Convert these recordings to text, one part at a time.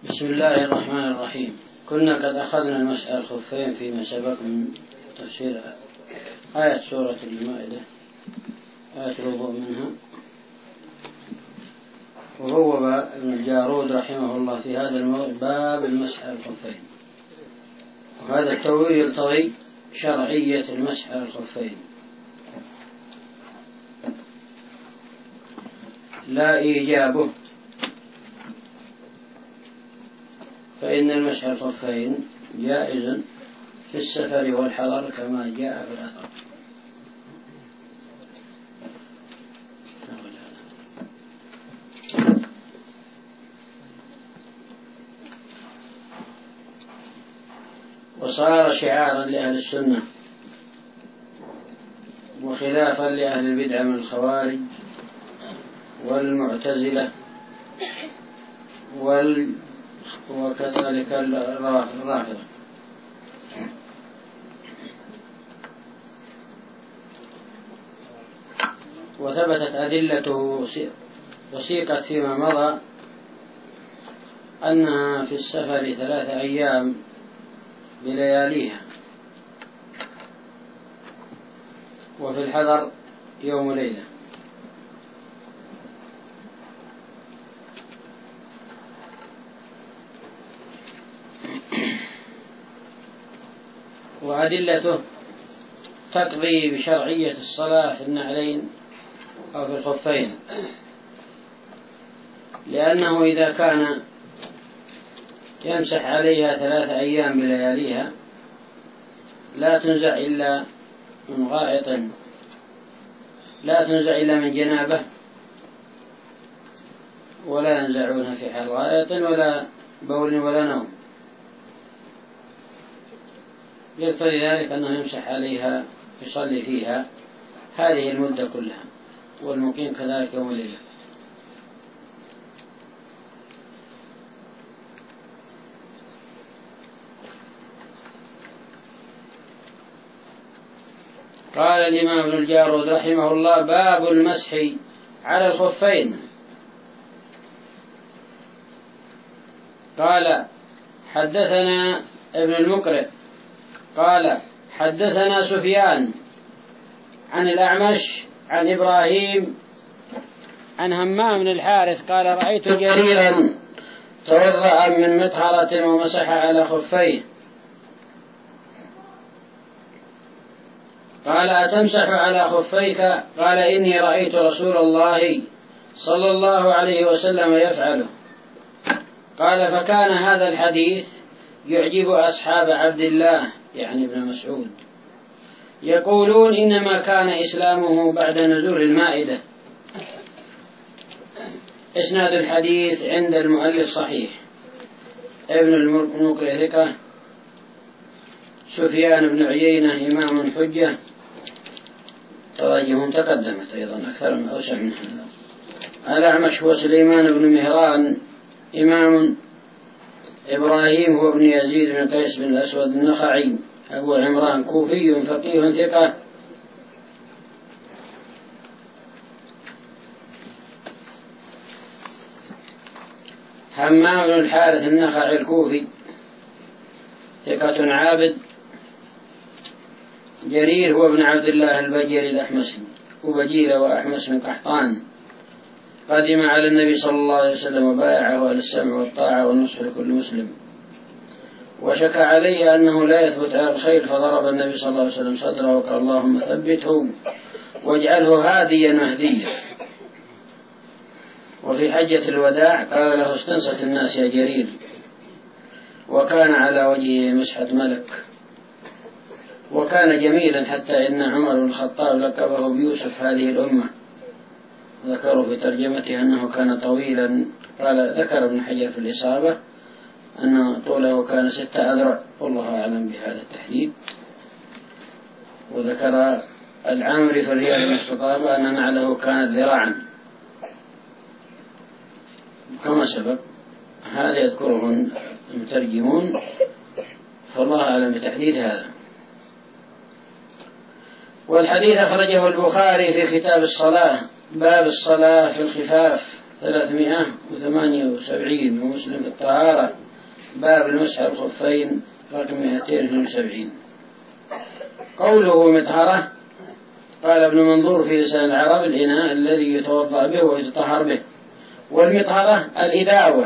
بسم الله الرحمن الرحيم. كنا قد أخذنا المسح الخفين فيما سبق من تفسير آية سورة المائدة، آية الوضوء منها، وهو ابن الجارود رحمه الله في هذا الموضوع باب المسح الخفين، وهذا التوضيح يقتضي شرعية المسح الخفين لا إيجابه، فإن المسح الخفين جائز في السفر والحضر كما جاء في الأثر. وصار شعارا لأهل السنة وخلافا لأهل البدع من الخوارج والمعتزلة وكذلك الرافضة. وثبتت أدلته وسيقت فيما مضى أنها في السفر 3 أيام بلياليها، وفي الحضر يوم وليلة. وأدلته تقضي بشرعية الصلاة في النعلين أو في الخفين، لأنه إذا كان يمسح عليها 3 أيام بلياليها لا تنزع إلا من غائط، لا تنزع إلا من جنابة، ولا ينزعونها في حال غائط ولا بول ولا نوم، يقتضي ذلك أنه يمسح عليها يصلي فيها هذه المدة كلها، والمقيم كذلك يوم الليلة. قال الإمام ابن الجارود رحمه الله: باب المسح على الخفين. قال: حدثنا ابن المقرئ قال: حدثنا سفيان عن الأعمش عن إبراهيم عن همام بن الحارث قال: رأيت جريرا توضأ من مطهرة ومسح على خفيه. قال: أتمسح على خفيك؟ قال: إني رأيت رسول الله صلى الله عليه وسلم يفعله. قال: فكان هذا الحديث يعجب أصحاب عبد الله يعني ابن مسعود، يقولون إنما كان إسلامه بعد نزول المائدة. إسناد الحديث عند المؤلف صحيح. ابن المقرئ ثقة، سفيان بن عيينة إمام حجة، تراجمهم تقدمت أيضا أكثر من أوسع من هذا. الأعمش هو سليمان بن مهران إمام. إبراهيم هو ابن يزيد بن قيس بن الأسود النخعي أبو عمران كوفي فقيه ثقة. همام بن الحارث النخعي الكوفي ثقة عابد. جرير هو ابن عبد الله البجلي الأحمسي وبجيل وأحمس من قحطان، قدم على النبي صلى الله عليه وسلم وبايعه على السمع والطاعة والنصح لكل مسلم، وشكى عليه أنه لا يثبت على الخير، فضرب النبي صلى الله عليه وسلم صدره وقال: اللهم ثبته واجعله هاديا مهديا. وفي حجة الوداع قال له: استنصت الناس يا جرير، وكان على وجهه مسحة ملك، وكان جميلا حتى إن عمر بن الخطاب لقبه بيوسف هذه الأمة. ذكروا في ترجمته أنه كان طويلا. قال ذكر ابن حجر في الإصابة أن طوله كان 6 أذرع، والله أعلم بهذا التحديد. وذكر العامري في رياض الخطابة أن نعله كانت ذراعا كما سبق. هذا يذكره المترجمون، فالله أعلم بتحديد هذا. والحديث أخرجه البخاري في كتاب الصلاة، باب الصلاة في الخفاف 378 ومسلم في الطهارة باب المسح على الخفين رقم 272. قوله مطهرة، قال ابن منظور في لسان العرب الإناء الذي يتوضأ به ويتطهر به، والمطهرة الإداوة،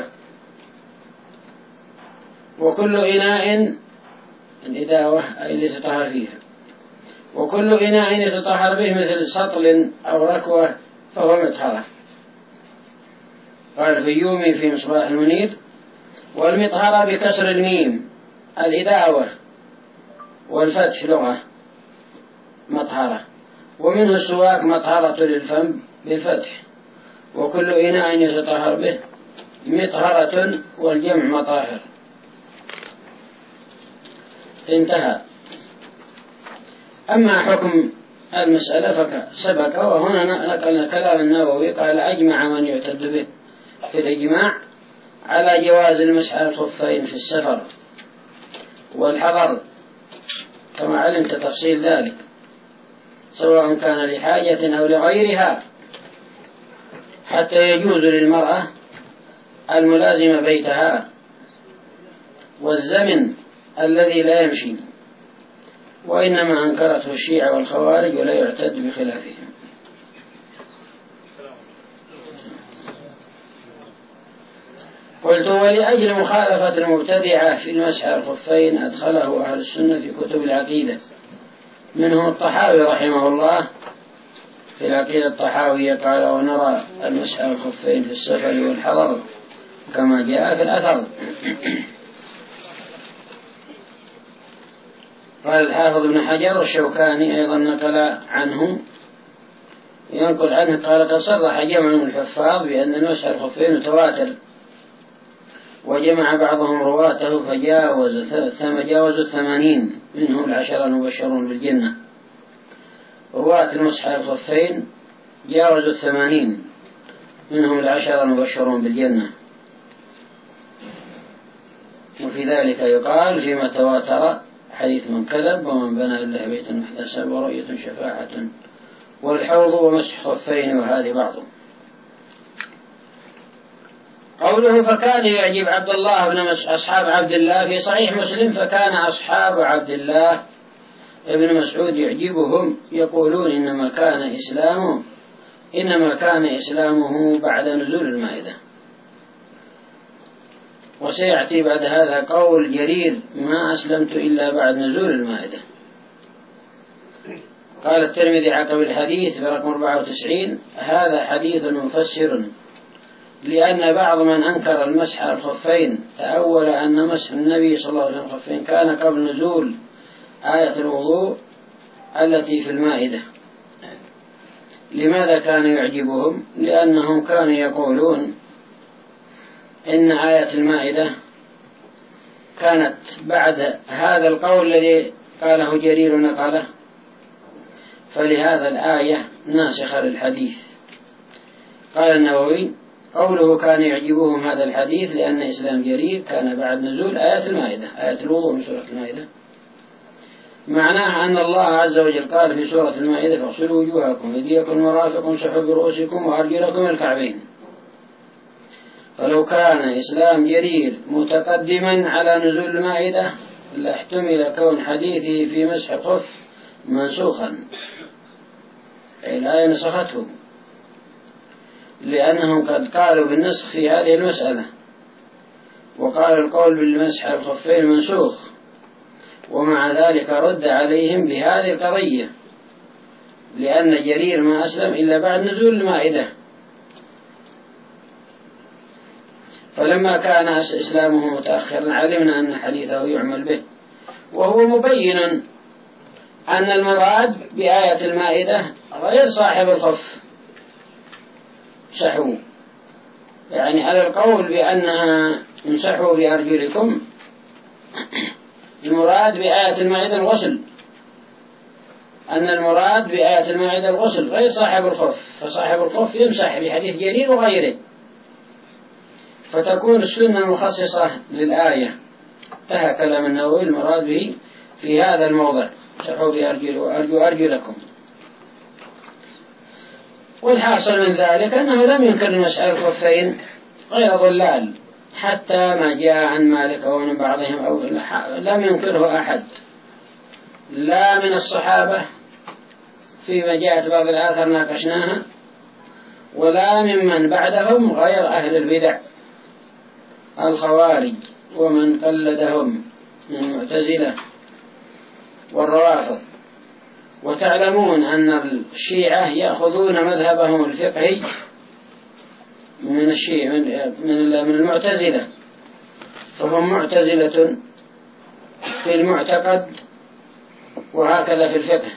وكل إناء الإداوة أي اللي يتطهر فيها، وكل إناء يتطهر به مثل سطل أو ركوة فهو مطهرة. قال الفيومي في مصباح المنير: والمطهرة بكسر الميم الإداوة والفتح لغة مطهرة، ومنه السواك مطهرة للفم بالفتح، وكل إناء يتطهر به مطهرة والجمع مطاهر. انتهى. أما حكم المسألة فسبق، وهنا نقلنا كلام النووي قال: أجمع من يعتد به في الإجماع على جواز المسح على الخفين في السفر والحضر، كما علمت تفصيل ذلك، سواء كان لحاجة أو لغيرها، حتى يجوز للمرأة الملازمة بيتها والزمن الذي لا يمشي، وإنما أنكرته الشيعة والخوارج ولا يعتد بخلافهم. قلت: ولأجل مخالفة المبتدعة في المسح على الخفين أدخله أهل السنة في كتب العقيدة، منهم الطحاوي رحمه الله في العقيدة الطحاوية قال: ونرى المسح على الخفين في السفر والحضر كما جاء في الأثر. قال الحافظ ابن حجر الشوكاني أيضا نقل عنه، ينقل عنه قال: قد صرح جمع من الحفاظ بأن المسح على الخفين متواتر، وجمع بعضهم رواته فجاوزوا 80، منهم 10 المبشرون بالجنة. رواة المسح على الخفين جاوزوا 80، منهم 10 المبشرون بالجنة. وفي ذلك يقال فيما تواتر: حديث من كذب، ومن بنى الله بيتا محتسب، ورؤية شفاعة، والحوض، ومسح خفين، وهذه بعضهم. قوله: فكان يعجب عبد الله بن أصحاب عبد الله، في صحيح مسلم: فكان أصحاب عبد الله ابن مسعود يعجبهم، يقولون إنما كان إسلامه بعد نزول المائدة. وسيأتي بعد هذا قول جرير: ما أسلمت إلا بعد نزول المائدة. قال الترمذي عقب الحديث برقم 94: هذا حديث مفسر، لأن بعض من أنكر المسح على الخفين تأول أن مسح النبي صلى الله عليه وسلم الخفين كان قبل نزول آية الوضوء التي في المائدة. لماذا كان يعجبهم؟ لأنهم كانوا يقولون إن آية المائدة كانت بعد هذا القول الذي قاله جرير نقله، فلهذا الآية ناسخة للحديث. قال النووي: قوله كان يعجبهم هذا الحديث لأن إسلام جرير كان بعد نزول آية المائدة، آية الوضوء من سورة المائدة. معناها أن الله عز وجل قال في سورة المائدة: فاغسلوا وجوهكم وأيديكم ومرافق وامسحوا برؤوسكم وأرجلكم الكعبين. فلو كان إسلام جرير متقدما على نزول المائدة لاحتمل كون حديثه في مسح الخف منسوخا، أي الآية نسخته، لأنهم قد قالوا بالنسخ في هذه المسألة، وقال القول بالمسح على الخفين منسوخ، ومع ذلك رد عليهم بهذه القضية، لأن جرير ما أسلم إلا بعد نزول المائدة. فلما كان إسلامه متأخرا علمنا أن حديثه يعمل به، وهو مبين أن المراد بآية المائدة غير صاحب الخف سحوا، يعني على القول بأنها امسحوا بأرجلكم، المراد بآية المائدة الغسل، أن المراد بآية المائدة الغسل غير صاحب الخف، فصاحب الخف يمسح بحديث جرير وغيره، فتكون السنة مخصصة للآية. انتهى كلام النووي، المراد به في هذا الموضع: امسحوا بأرجلكم. والحاصل من ذلك أنه لم ينكر المسح على الخفين غير ضلال، حتى ما جاء عن مالك أو من بعضهم أو لم ينكره أحد، لا من الصحابة فيما جاءت بعض الآثار ناقشناها، ولا ممن بعدهم غير أهل البدع الخوارج ومن قلدهم من المعتزلة والروافض. وتعلمون أن الشيعة يأخذون مذهبهم الفقهي من الشيعة من المعتزلة، فهم معتزلة في المعتقد وهكذا في الفقه،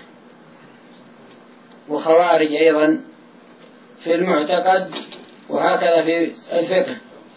وخوارج أيضا في المعتقد وهكذا في الفقه،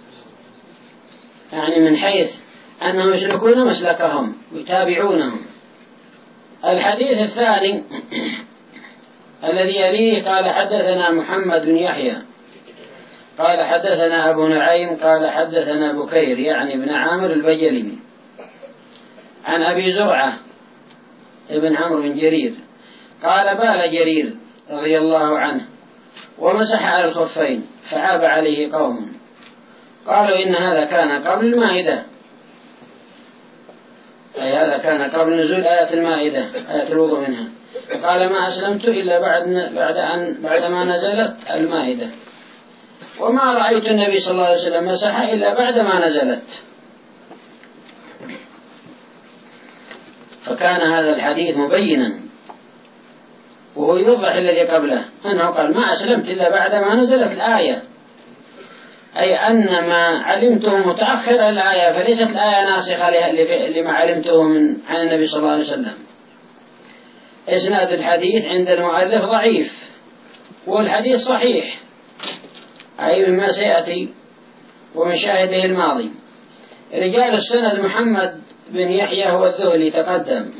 يعني من حيث أنهم يسلكون مسلكهم ويتابعونهم. الحديث الثاني الذي يليه قال حدثنا محمد بن يحيى قال حدثنا أبو نعيم قال حدثنا بكير يعني بن عامر البجلي عن أبي زرعة ابن عمرو بن جرير قال بال جرير رضي الله عنه ومسح على الخفين فعاب عليه قوم قالوا إن هذا كان قبل المائدة، أي هذا كان قبل نزول آية المائدة آية الوضوء منها. قال ما أسلمت إلا بعد ما نزلت المائدة، وما رأيت النبي صلى الله عليه وسلم مسح إلا بعد ما نزلت. فكان هذا الحديث مبينا، وهو يوضح الذي قبله أنه قال ما أسلمت إلا بعد ما نزلت الآية، أي أن ما علمته متأخر الآية، فليست الآية ناسخة لما علمته عن النبي صلى الله عليه وسلم. إسناد الحديث عند المؤلف ضعيف، والحديث صحيح أي مما سيأتي ومن شاهده الماضي. رجال السند محمد بن يحيى هو الذهلي تقدم.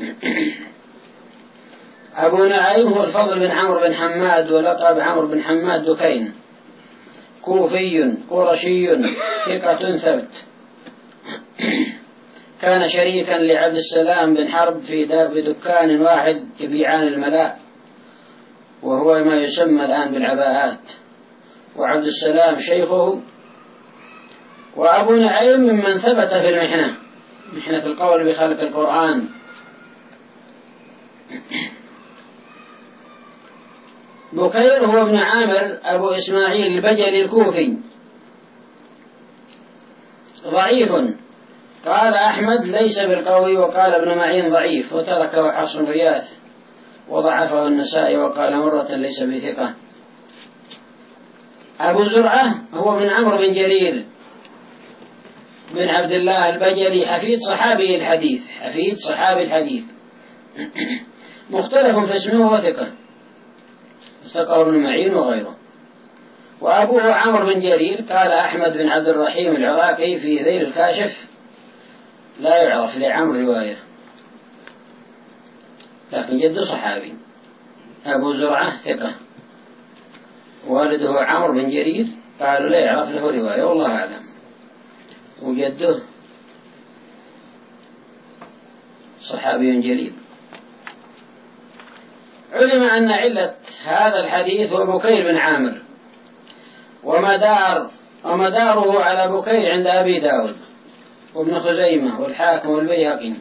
أبو نعيم هو الفضل بن عمرو بن حماد ولقب عمرو بن حماد دكين، كوفي قرشي ثقة ثبت، كان شريكا لعبد السلام بن حرب في دكان واحد يبيعان الملاء وهو ما يسمى الآن بالعباءات، وعبد السلام شيخه. وأبو نعيم ممن ثبت في المحنة، محنة القول بخلق القرآن. بكير هو ابن عامر أبو إسماعيل البجلي الكوفي ضعيف، قال أحمد ليس بالقوي، وقال ابن معين ضعيف، وتركه حفص بن غياث وضعفه النسائي وقال مرة ليس بثقة. أبو زرعة هو من عمرو بن جرير بن عبد الله البجلي حفيد صحابي الحديث، حفيد صحابي الحديث مختلف في اسمه وثقة، ثقه ابن معين وغيره. وأبوه عمرو بن جرير قال أحمد بن عبد الرحيم العراقي في ذيل الكاشف لا يعرف لعمرو رواية، لكن جده صحابي. أبو زرعة ثقة، والده عمرو بن جرير قالوا لا يعرف له رواية والله أعلم، وجده صحابي جليل. علم أن علة هذا الحديث هو بكير بن عامر، ومداره على بكير عند أبي داود وابن خزيمة والحاكم والبيهقي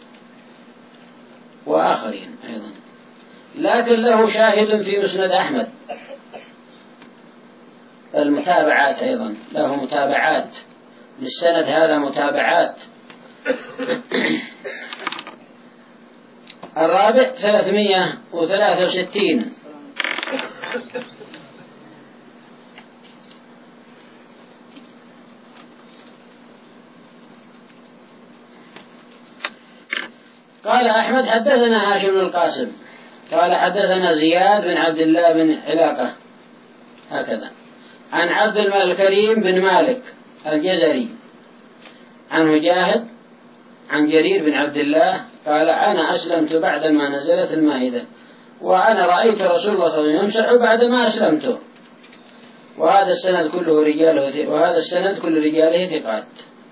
وآخرين أيضا، لكن له شاهد في مسند أحمد. المتابعات أيضا له متابعات للسند، هذا متابعات. الرابع 363. قال أحمد حدثنا هاشم بن القاسم قال حدثنا زياد بن عبد الله بن علاقة هكذا عن عبد الكريم بن مالك الجزري عن مجاهد عن جرير بن عبد الله قال أنا أسلمت بعدما نزلت المائدة، وأنا رأيت رسول الله صلى الله عليه وسلم يمسح بعدما أسلمت. وهذا السند كل رجاله ثقات.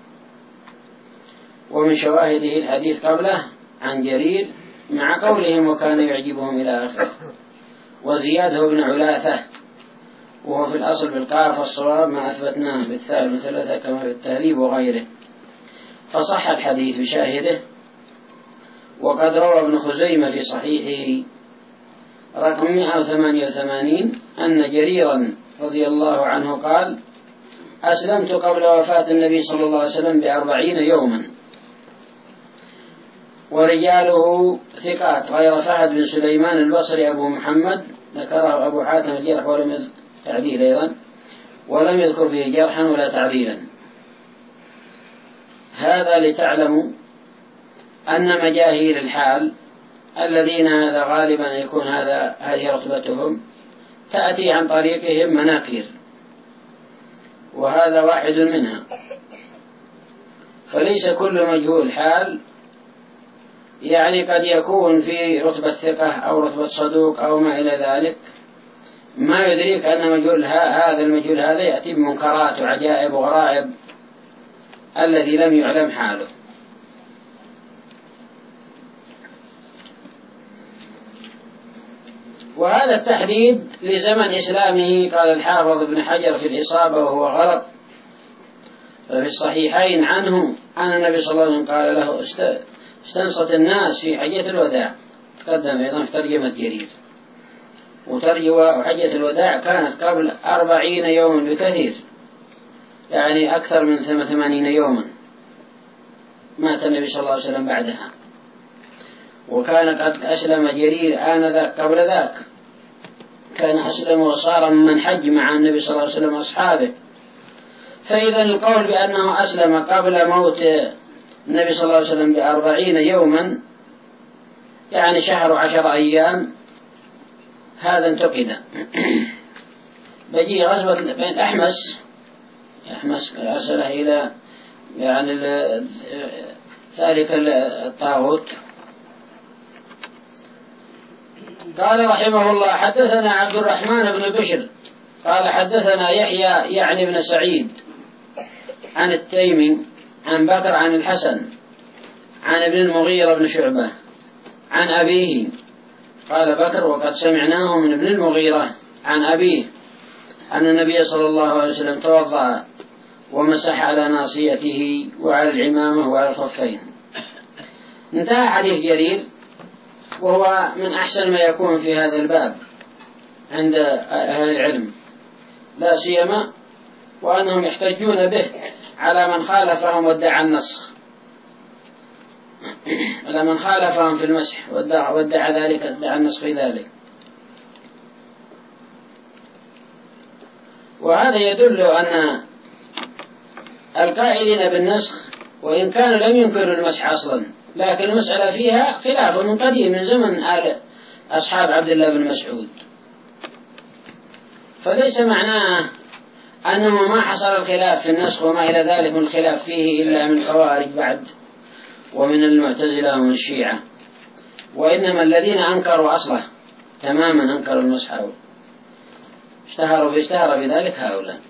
ومن شواهده الحديث قبله عن جرير مع قولهم وكان يعجبهم إلى آخره. وزياد هو ابن علاثة وهو في الأصل بالقاف، والصواب ما أثبتناه بالثاء مثلثة كما في التهذيب وغيره، فصح الحديث بشاهده. وقد روى ابن خزيمة في صحيحه رقم 188 أن جريرا رضي الله عنه قال: أسلمت قبل وفاة النبي صلى الله عليه وسلم ب40 يوما، ورجاله ثقات غير فهد بن سليمان البصري أبو محمد، ذكره أبو حاتم الجرح ولم تعديل أيضا، ولم يذكر فيه جرحا ولا تعديلا. هذا لتعلموا أن مجاهيل الحال الذين هذا غالبا يكون هذه رتبتهم تأتي عن طريقهم مناكير، وهذا واحد منها. فليس كل مجهول حال يعني قد يكون في رتبة ثقة أو رتبة صدوق أو ما إلى ذلك، ما يدريك أن مجهول هذا المجهول هذا يأتي بمنكرات وعجائب وغرائب الذي لم يعلم حاله. وهذا التحديد لزمن إسلامه. قال الحافظ ابن حجر في الإصابة وهو غلط، ففي الصحيحين عنه أن النبي صلى الله عليه وسلم قال له: استنصت الناس في حجة الوداع. تقدم أيضا في ترجمة جرير. وحجة الوداع كانت قبل 40 يوما بكثير، يعني أكثر من 80 يوما مات النبي صلى الله عليه وسلم بعدها. وكان قد أسلم جرير آنذاك قبل ذاك، كان أسلم وصار من حج مع النبي صلى الله عليه وسلم أصحابه. فإذا القول بأنه أسلم قبل موت النبي صلى الله عليه وسلم ب40 يوما، يعني شهر 10 أيام، هذا انتقد. بجي غزوة بين أحمس أرسله إلى يعني ذلك الطاغوت. قال رحمه الله: حدثنا عبد الرحمن بن بشر قال حدثنا يحيى يعني بن سعيد عن التيمي عن بكر عن الحسن عن ابن المغيرة بن شعبة عن أبيه. قال بكر: وقد سمعناه من ابن المغيرة عن أبيه أن النبي صلى الله عليه وسلم توضأ ومسح على ناصيته وعلى العمامة وعلى الخفين. انتهى حديث جرير، وهو من أحسن ما يكون في هذا الباب عند أهل العلم، لا سيما وأنهم يحتجون به على من خالفهم وادعى النسخ، على من خالفهم في المسح وادعى ذلك، ادعى النسخ في ذلك. وهذا يدل أن القائلين بالنسخ وإن كانوا لم ينكروا المسح أصلا، لكن المسألة فيها خلاف من قديم من زمن أصحاب عبد الله بن مسعود، فليس معناه أنه ما حصل الخلاف في النسخ وما إلى ذلك من الخلاف فيه إلا من الخوارج بعد ومن المعتزلة ومن الشيعة، وإنما الذين أنكروا أصله تماما أنكروا المسح اشتهر بذلك هؤلاء.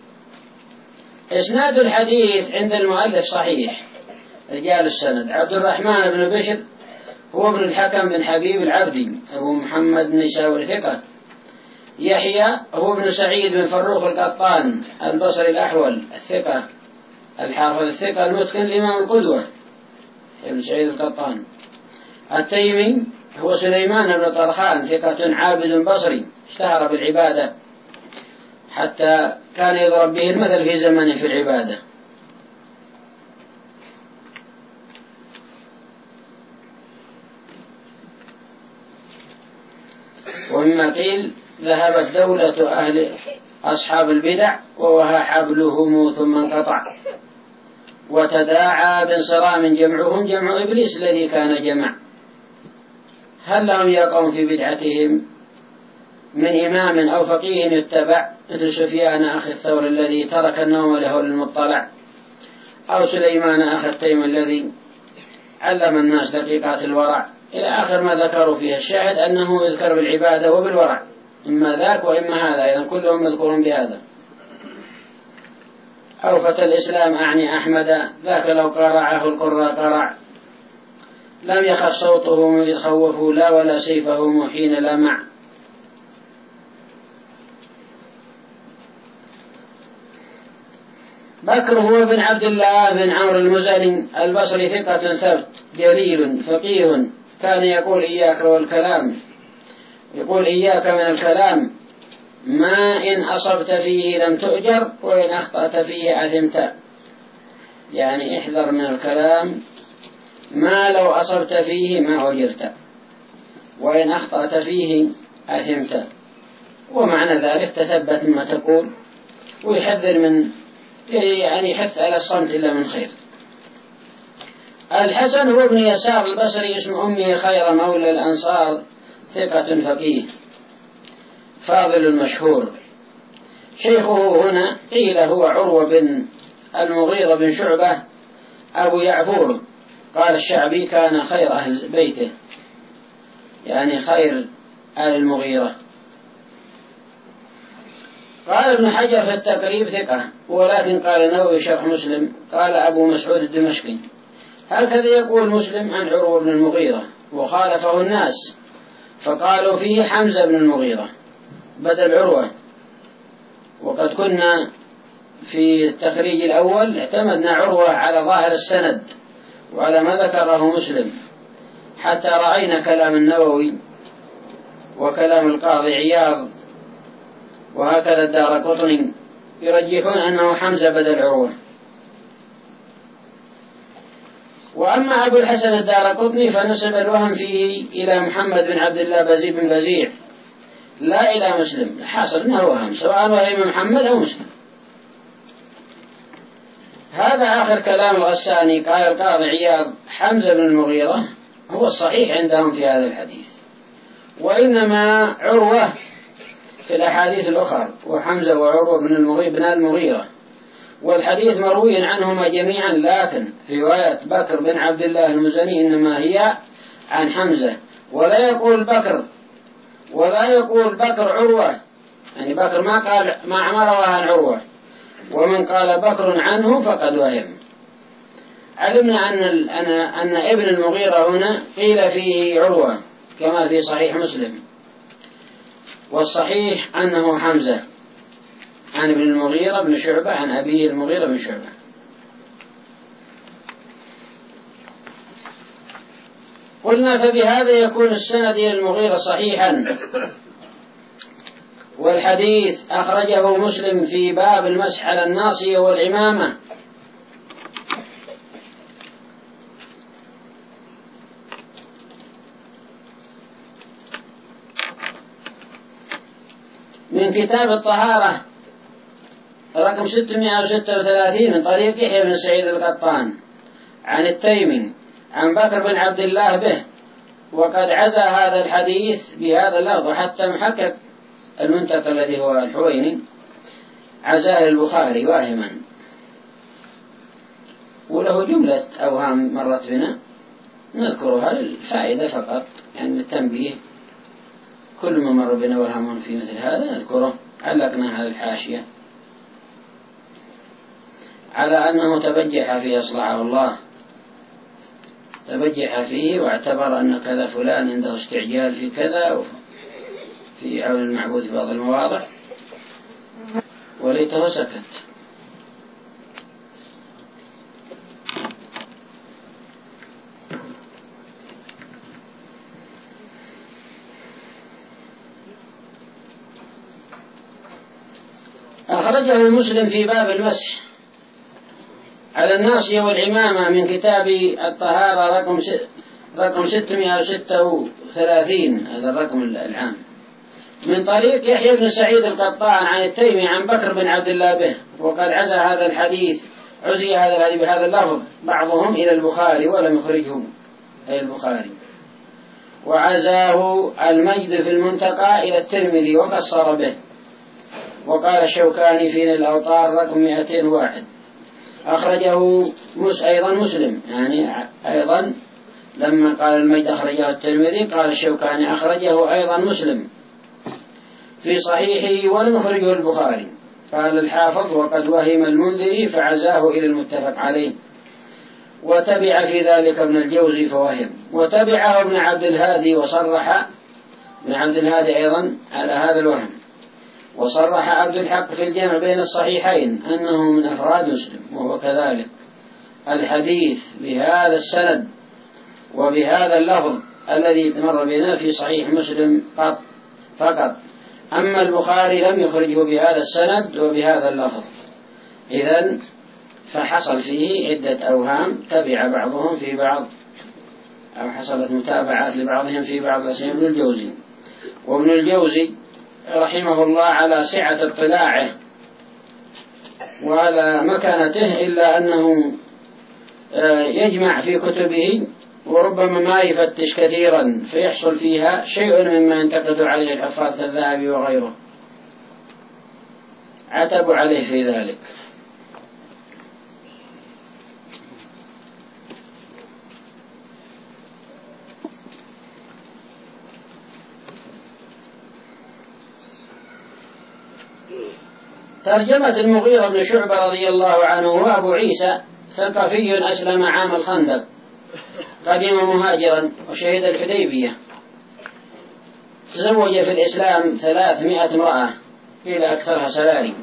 إسناد الحديث عند المؤلف صحيح. رجال السند: عبد الرحمن بن بشر هو ابن الحكم بن حبيب العبدي أبو محمد بن ساور ثقة. يحيى هو ابن سعيد بن فروخ القطان البصري الأحول الثقة الحافظ الثقة المتقن الإمام القدوة ابن سعيد القطان. التيمي هو سليمان بن طرخان ثقة عابد بصري اشتهر بالعبادة حتى كان يضرب به المثل في زمنه في العبادة. ومما قيل: ذهبت دولة أهل أصحاب البدع ووهى حبلهم ثم انقطع، وتداعى بانصرام جمعهم جمع إبليس الذي كان جمع. هل لهم يقوم في بدعتهم من إمام أو فقيه يتبع مثل سفيان أخي الثور الذي ترك النوم له للمطلع، أو سليمان أخي التيم الذي علم الناس دقيقات الورع، إلى آخر ما ذكروا فيه. الشاهد أنه يذكر بالعبادة وبالورع، إما ذاك وإما هذا، إذن كلهم مذكورون بهذا. أو فتى الإسلام أعني أحمد ذاك لو قرعه القراء قرع، لم يخف صوته يتخوف لا ولا سيفه حين لمع. بكر هو بن عبد الله بن عمرو المزني البصري ثقة ثبت جليل فقيه، كان يقول إياك والكلام، يقول إياك من الكلام، ما إن أصبت فيه لم تؤجر وإن أخطأت فيه أثمت. يعني احذر من الكلام، ما لو أصبت فيه ما أجرت وإن أخطأت فيه أثمت. ومعنى ذلك تثبت مما تقول، ويحذر من يعني يحث على الصمت إلا من خير. الحسن هو ابن يسار البصري اسم أمه خير مولى الأنصار ثقة فقيه فاضل مشهور. شيخه هنا قيل هو عروة بن المغيرة بن شعبة أبو يعفور. قال الشعبي كان خير أهل بيته، يعني خير آل المغيرة. قال ابن حجر في التقريب ثقة، ولكن قال النووي شرح مسلم قال أبو مسعود الدمشقي. هكذا يقول مسلم عن عروة بن المغيرة، وخالفه الناس فقالوا فيه حمزة بن المغيرة بدل عروة. وقد كنا في التخريج الأول اعتمدنا عروة على ظاهر السند وعلى ما ذكره مسلم، حتى رأينا كلام النووي وكلام القاضي عياض وهكذا الدارقطني يرجحون أنه حمزة بدل عروة. وأما أبو الحسن الدارقطني فنسب الوهم فيه إلى محمد بن عبد الله بن بزيع لا إلى مسلم، حاصل أنه وهم سواء وهم محمد أو مسلم. هذا آخر كلام الغساني. قال القاضي عياض حمزة بن المغيرة هو الصحيح عندهم في هذا الحديث، وإنما عروة في الأحاديث الأخرى، وحمزة وعروة بن المغيرة، والحديث مروي عنهما جميعا، لكن رواية بكر بن عبد الله المزني إنما هي عن حمزة، ولا يقول بكر عروة، يعني بكر ما رواه عن عروة، ومن قال بكر عنه فقد وهم. علمنا أن ابن المغيرة هنا قيل فيه عروة كما في صحيح مسلم، والصحيح أنه حمزة عن ابن المغيرة بن شعبة عن أبيه المغيرة بن شعبة. قلنا فبهذا يكون السند إلى المغيرة صحيحا. والحديث أخرجه مسلم في باب المسح على الناصية والعمامة. من كتاب الطهارة رقم 636 من طريق يحيى بن سعيد القطان عن التيمي عن بكر بن عبد الله به، وقد عزى هذا الحديث بهذا اللفظ، حتى محقق المنتقى الذي هو الحويني عزاه البخاري واهما، وله جملة أوهام مرت بنا نذكرها للفائدة فقط، يعني للتنبيه. كل ما مر بنا وهم في مثل هذا نذكره. علقنا على الحاشية على أنه تبجح فيه أصلحه الله، تبجح فيه واعتبر أن كذا فلان عنده استعجال في كذا في عون المعبود في بعض المواضع، وليته سكت. أخرجه مسلم في باب المسح على الناصية والعمامة من كتاب الطهارة رقم 636، هذا الرقم العام، من طريق يحيى بن سعيد القطان عن التيمي عن بكر بن عبد الله به، وقد عزى هذا الحديث بهذا اللفظ بعضهم إلى البخاري ولم يخرجه أي البخاري، وعزاه المجد في المنتقى إلى الترمذي وقصر به. وقال الشوكاني في نيل الأوطار رقم 201 أخرجه أيضا مسلم، يعني أيضا لما قال المجد أخرجه الترمذي قال الشوكاني أخرجه أيضا مسلم في صحيحه ولم يخرجه البخاري. قال الحافظ وقد وهم المنذري فعزاه إلى المتفق عليه، وتبع في ذلك ابن الجوزي فوهم، وتبعه ابن عبد الهادي، وصرح ابن عبد الهادي أيضا على هذا الوهم. وصرح عبد الحق في الجمع بين الصحيحين أنه من أفراد مسلم، وهو كذلك. الحديث بهذا السند وبهذا اللفظ الذي مر بنا في صحيح مسلم فقط، أما البخاري لم يخرجه بهذا السند وبهذا اللفظ، إذن فحصل فيه عدة أوهام تبع بعضهم في بعض، أو حصلت متابعات لبعضهم في بعض الأسانيد. ابن الجوزي، وابن الجوزي رحمه الله على سعة اطلاعه وعلى مكانته، إلا أنه يجمع في كتبه وربما ما يفتش كثيرا فيحصل فيها شيء مما ينتقد عليه الحفاظ كالذهبي وغيره، عتبوا عليه في ذلك. ترجمة المغيرة بن شعبة رضي الله عنه هو أبو عيسى، ثقفي أسلم عام الخندق، قدم مهاجرا وشهد الحديبية، تزوج في الإسلام 300 امرأة، قيل أكثرها سلالي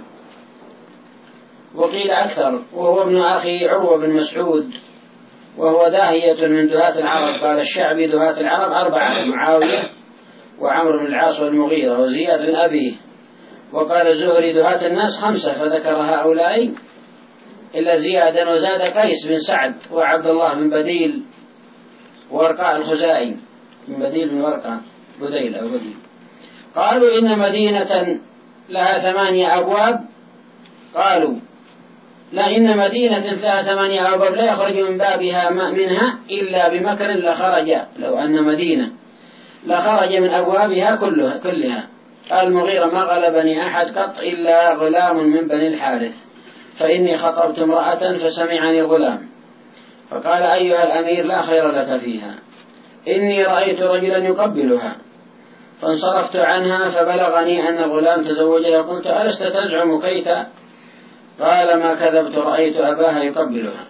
وقيل أكثر، وهو ابن أخي عروة بن مسعود، وهو داهية من دهاة العرب. قال الشعبي دهاة العرب 4: معاوية وعمرو بن العاص والمغيرة وزياد بن أبيه. وقال الزهري دهاة الناس 5، فذكر هؤلاء إلا زيادا، وزاد قيس بن سعد وعبد الله بن بديل وورقاء الخزائي، من بديل بن ورقاء، بديل أو بديل. قالوا إن مدينة لها 8 أبواب، قالوا لا، إن مدينة لها 8 أبواب لا يخرج من بابها منها إلا بمكر لخرج، لو أن مدينة لخرج من أبوابها كلها. قال المغيرة ما غلبني أحد قط إلا غلام من بني الحارث، فإني خطبت امرأة فسمعني الغلام فقال أيها الأمير لا خير لك فيها، إني رأيت رجلا يقبلها، فانصرفت عنها فبلغني أن الغلام تزوجها، قلت ألست تزعم كيت؟ قال ما كذبت، رأيت أباها يقبلها.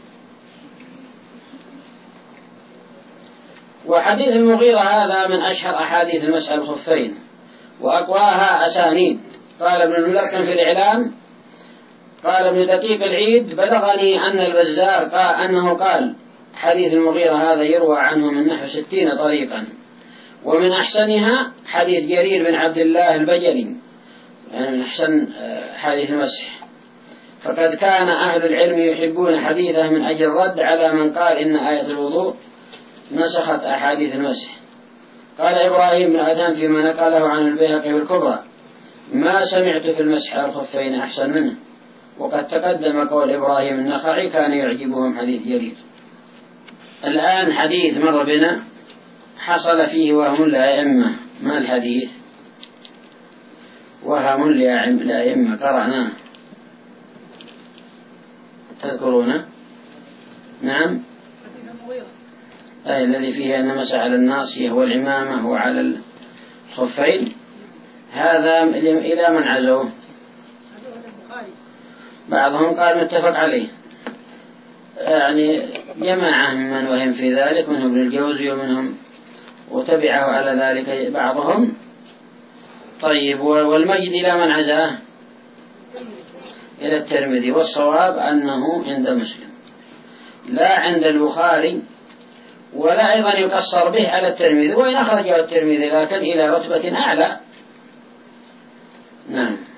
وحديث المغيرة هذا من أشهر أحاديث المسح الخفين وأقواها أسانيد. قال ابن الملقن في الإعلام، قال ابن دقيق العيد بلغني أن البزار أنه قال حديث المغيرة هذا يروى عنه من نحو 60 طريقا، ومن أحسنها حديث جرير بن عبد الله البجلي، يعني من أحسن حديث المسح. فقد كان أهل العلم يحبون حديثه من أجل الرد على من قال إن آية الوضوء نسخت أحاديث المسح. قال إبراهيم بن أدهم فيما نقله عن البيهقي بالكبرى ما سمعت في المسح على الخفين أحسن منه. وقد تقدم قول إبراهيم النخعي كان يعجبهم حديث جرير. الآن حديث مر بنا حصل فيه وهم لأئمة. ما الحديث؟ وهم لأئمة قرأناه، تذكرونه؟ نعم، الذي فيه أن مسح على الناصية والعمامة وعلى الخفين. هذا إلى من عزوه؟ بعضهم قال متفق عليه، يعني جماعة من وهم في ذلك، منهم ابن الجوزي ومنهم وتبعه على ذلك بعضهم. طيب، والمجد إلى من عزاه؟ إلى الترمذي، والصواب أنه عند مسلم لا عند البخاري، ولا أيضا يقصر به على الترمذي، وإن أخرجه الترمذي لكن إلى رتبة أعلى. نعم.